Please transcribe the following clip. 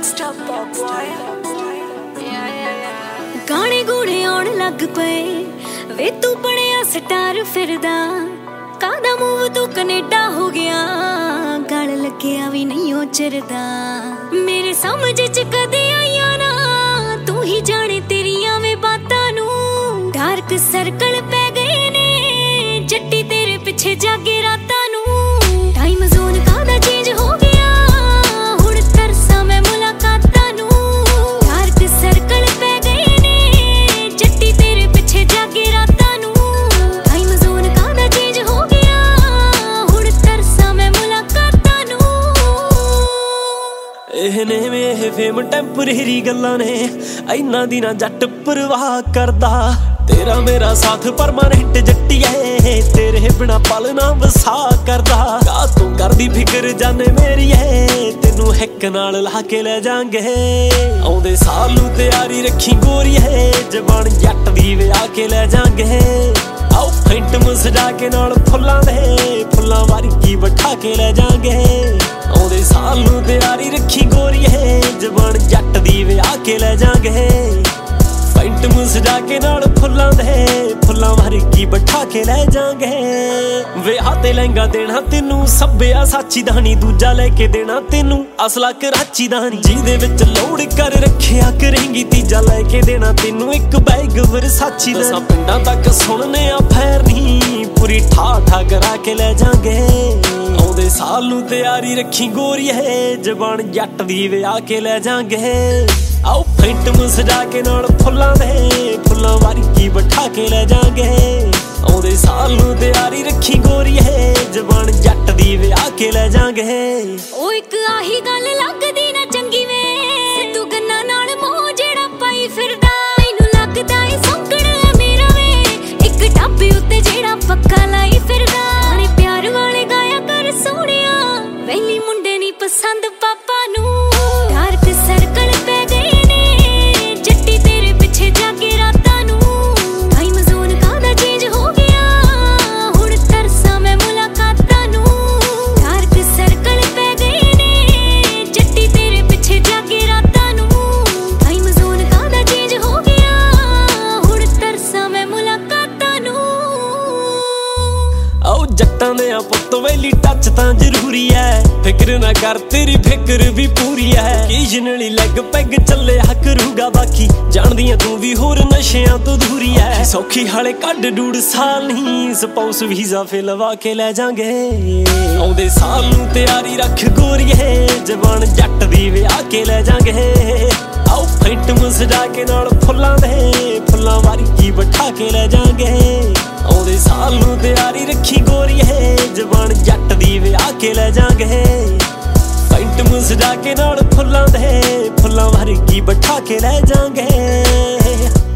गाने गूढ़े आउण लग पे वे तू बनिया स्टार फिरदा कादा मूव तू कनेडा हो गया गल लग्या भी नहीं उचरदा मेरे समझ च कदे आईया ना तू ही जाने तेरिया वे बातां नू डार्क सर्कल पै गए ने जट्टी तेरे पिछे जागे रातां नू टाइम जोन कादा चेंज हो गया हुण तरसा मैं मुलाकातां नू डार्क सर्कल पै गए ने जट्टी तेरे पिछे जागे रातां नू टाइम जोन कादा चेंज हो गया हुण तरसा मैं मुलाकातां नू ਇਹਨੇ ਵੇ ਫੇਮ ਟੈਂਪਰੇਰੀ ਗੱਲਾਂ ਨੇ ਇੰਨਾ ਦੀ ਨਾ ਜੱਟ ਪਰਵਾਹ ਕਰਦਾ तेरा मेरा साथ परमानेंट जट्टिए तेरे बिना पल ना वसा करदा का तू करदी फिक्र जाने मेरी है तेनू हिक नाल ला के ले जांगे आउंदे साल नू तैयारी रखी गोरीए जवान जट दी विआह के ले जांगे आओ फेंट सजा के नाल फुल्लां दे फुल्लां वर्गी बैठा के ले जांगे आउंदे साल नू तैयारी रखी गोरीए जवान जट दी विआह के ले जांगे पेंट सजा के नाल फुल्लां दे फुल्लां वर्गी बैठा के ले जांगे विआह ते लहंगा देना तेनू सब्बिया साची दा नी दूजा लेके देना तेनू असला कराची दा नी जिहदे विच लोड़ कर रखिया करेंगी तीजा लेके देना तेनू एक बैग वरसाची दा पिंडां तक सुनने आ फैर नी पूरी ठा करा के ले जांगे आउंदे साल नू तैयारी रखी गोरीए जवान जट दी विआह के ले जांगे आओ फेंट सजा के नाल फुल्लां दे फुल्लां वर्गी बैठा के ले जांगे आउंदे साल नू तैयारी रखी गोरीए जवान जट दी विआह के ले जांगे ओ इक आही गल लगदी ना चंगी वे तू गन्ना नाल मोह जेड़ा पाई फिरदा मैनू लगदा ए सौंकड़ा मेरा वे इक ढाबे उत्ते जेड़ा पक्का लाई फिरदा गाने प्यार वाले गाया कर सोहणिया वैली मुंडे नी पसंद पापा नू डार्क सर्कल पे गए ने जट्टी तेरे पिछे जागे रातां नू टाइम जोन कादा चेंज हो गया हुण तरसा मैं मुलाकातां नू डार्क सर्कल पे गए ने जट्टी तेरे पिछे जागे रातां नू टाइम जोन कादा चेंज हो गया हुण तरसा मैं मुलाकातां नू आओ जट्टां दे पुत्त वैली टच तां जरूरी है फिक्र ना कर तेरी फिक्र भी पूरी है ओकेजनली लैग पैग चले करूगा बाकी जानदियां तू भी होर नशियां तो दूरी है सौखी हाले कड डूड साल नहीं स्पाउस वीजा फे लवा के ले जांगे आउंदे साल नू तैयारी रख गोरीए जवान जट दी विआह के ले जांगे आओ फेंट सजा के नाल फुल्लां दे फुल्लां वर्गी बैठा के ले जांगे आउंदे साल नू तैयारी रखी गोरीए जवान जट दी विआह के ले जांगे पेंट सजा के नाल फुल्लां दे फुल्लां वर्गी बैठा के ले जांगे।